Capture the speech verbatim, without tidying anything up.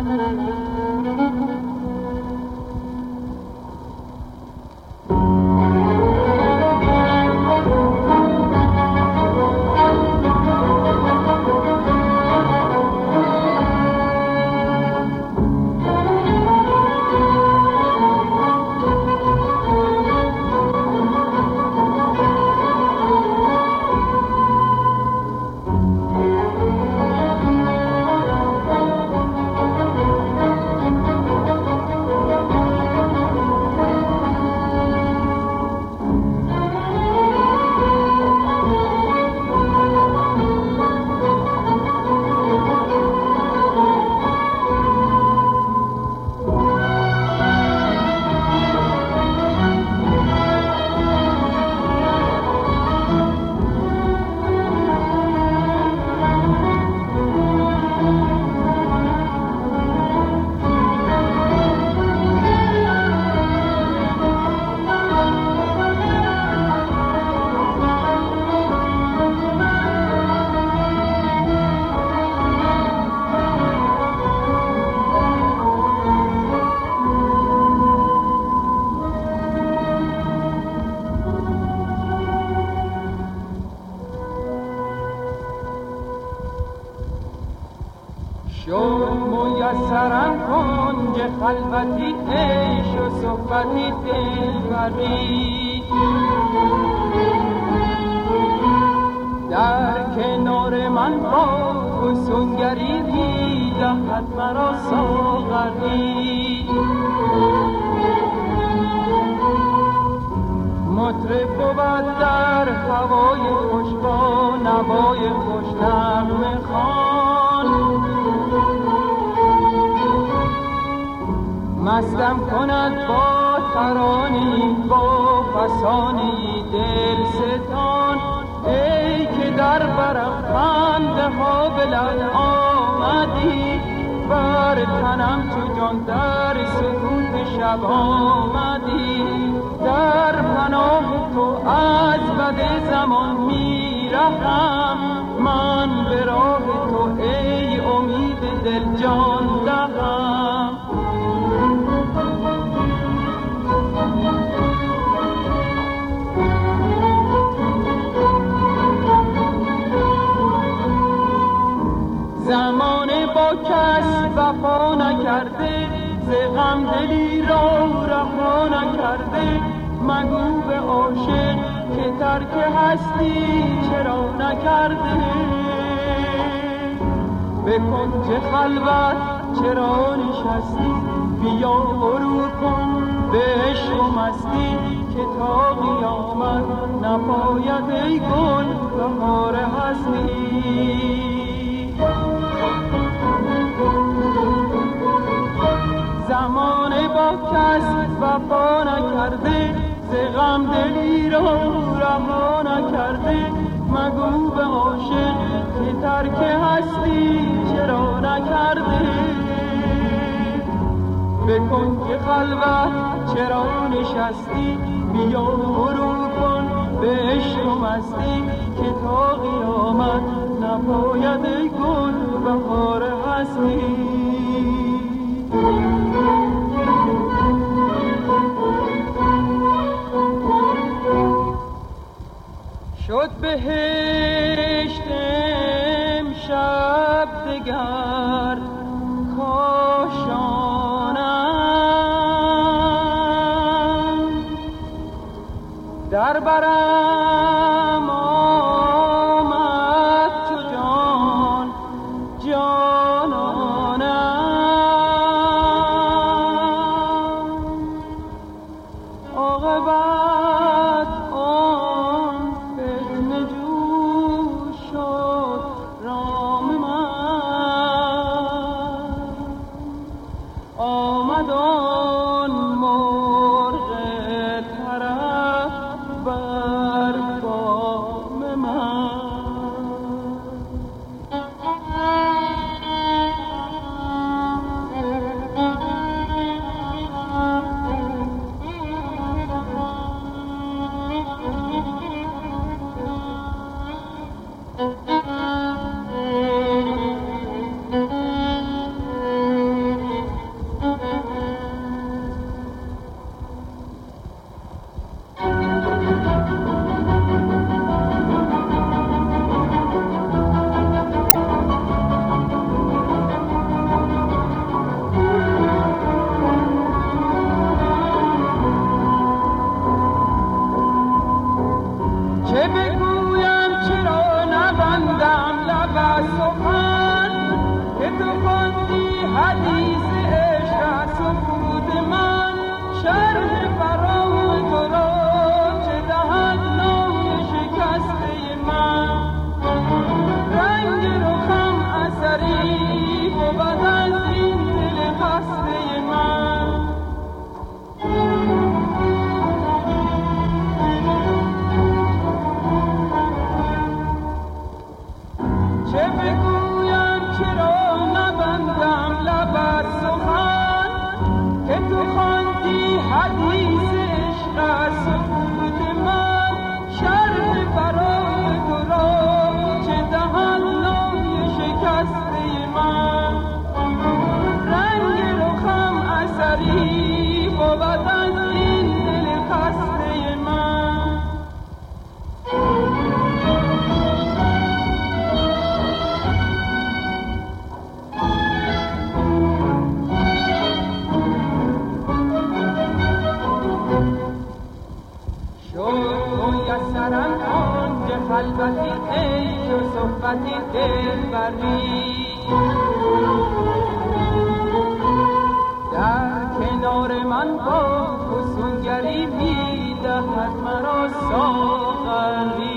میسرم کنج خلوتی عیش و صحبتی دلبری، در کنار من با فسونگری میدهد مرا ساغری. مطرب بود در هوای خوش با نوای خوش نغمه خوان، مستم کند با ترانه‌ای با فسانه‌ای دل ستان. ای که در برم خنده ها به لب آمدی، بر تنم چو جان در سکوت شب آمدی. در پناه تو از بد زمان میرهم، من به راه تو ای امید دل جان دهم. زمانه با کس وفا نکرده، ز غم دلی را رها نکرده. مگو به عاشق که ترک هستی چرا نکرده. به کنج خلوت چرا نشستی، بیا غرور کن به عشق و مستی. که تا قیامت نپاید ای گل بهار هستی. زمانه با کس وفا نکرده، ز غم دلی را رها نکرده. مگو به عاشق که ترک هستی چرا نکرده. به کنج خلوت چرا نشستی، بیا غرور کن به عشق و مستی. که تا قیامت نپاید ای گل بهار هستی. شد بهشت امشب دگر کاشانم، در برم آمد چو جان جانانم. عاقبت آن فتنه جوش شد رام من، آمد آن مرغ طرف بر خواندی حدیث عشق از سکوت من، شرح فرام تو را چه دهد نام شکسته من. رنگ رخم اثری بود از این دل خسته من. چه بگویم چرا نبندم لب از سخن، که تو خواندی حدیث عشق از سکوت من، شرح فرام تو را چه دهد نام شکسته من. رنگ رخم اثری بود از این دل خسته من. سرم آن که خلوتی عیش و صحبتی دلبری، در کنار من با فسونگری می دهد مرا ساغری.